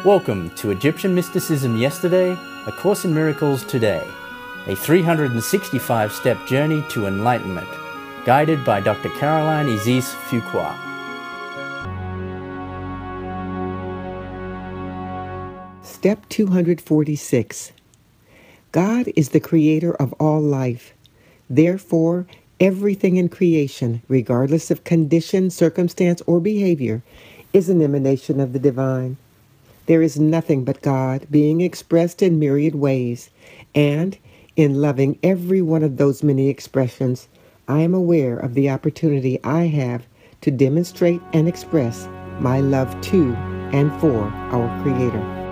Welcome to Egyptian Mysticism Yesterday, A Course in Miracles Today, a 365-step journey to enlightenment, guided by Dr. Caroline Isis Fuqua. Step 246. God is the creator of all life. Therefore, everything in creation, regardless of condition, circumstance, or behavior, is an emanation of the divine. There is nothing but God being expressed in myriad ways, and in loving every one of those many expressions, I am aware of the opportunity I have to demonstrate and express my love to and for our Creator.